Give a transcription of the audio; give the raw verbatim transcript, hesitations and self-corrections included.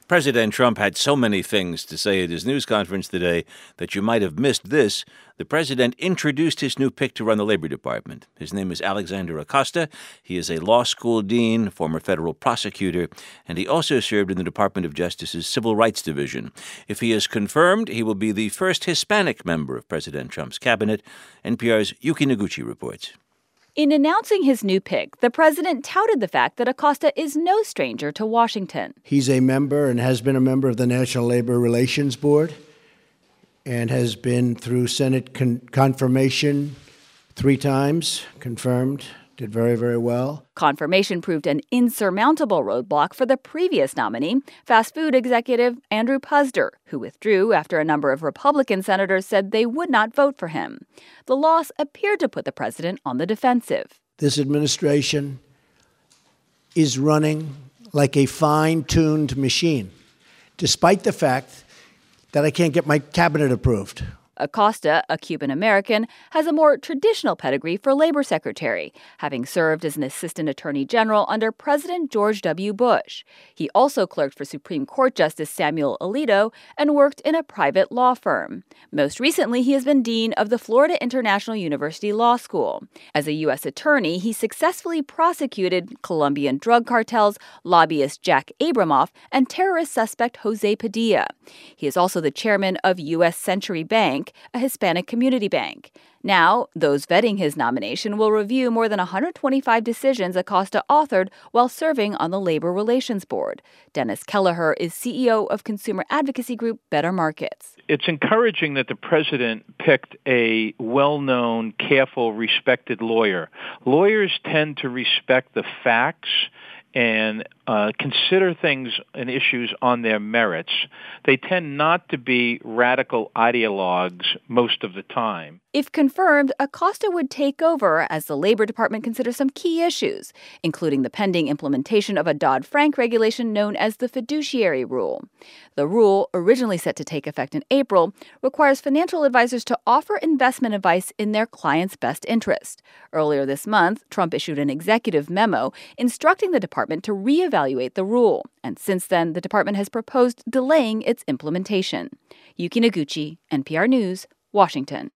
President Trump had so many things to say at his news conference today that you might have missed this. The president introduced his new pick to run the Labor Department. His name is Alexander Acosta. He is a law school dean, former federal prosecutor, and he also served in the Department of Justice's Civil Rights Division. If he is confirmed, he will be the first Hispanic member of President Trump's cabinet. N P R's Yuki Noguchi reports. In announcing his new pick, the president touted the fact that Acosta is no stranger to Washington. He's a member and has been a member of the National Labor Relations Board and has been through Senate con- confirmation three times, confirmed, did very, very well. Confirmation proved an insurmountable roadblock for the previous nominee, fast food executive Andrew Puzder, who withdrew after a number of Republican senators said they would not vote for him. The loss appeared to put the president on the defensive. This administration is running like a fine-tuned machine, despite the fact that I can't get my cabinet approved. Acosta, a Cuban-American, has a more traditional pedigree for labor secretary, having served as an assistant attorney general under President George W. Bush. He also clerked for Supreme Court Justice Samuel Alito and worked in a private law firm. Most recently, he has been dean of the Florida International University Law School. As a U S attorney, he successfully prosecuted Colombian drug cartels, lobbyist Jack Abramoff, and terrorist suspect Jose Padilla. He is also the chairman of U S Century Bank, a Hispanic community bank. Now, those vetting his nomination will review more than one hundred twenty-five decisions Acosta authored while serving on the Labor Relations Board. Dennis Kelleher is C E O of consumer advocacy group Better Markets. It's encouraging that the president picked a well-known, careful, respected lawyer. Lawyers tend to respect the facts and uh, consider things and issues on their merits. They tend not to be radical ideologues most of the time. If confirmed, Acosta would take over as the Labor Department considers some key issues, including the pending implementation of a Dodd-Frank regulation known as the fiduciary rule. The rule, originally set to take effect in April, requires financial advisors to offer investment advice in their clients' best interest. Earlier this month, Trump issued an executive memo instructing the department to reevaluate the rule. And since then, the department has proposed delaying its implementation. Yuki Noguchi, N P R News, Washington.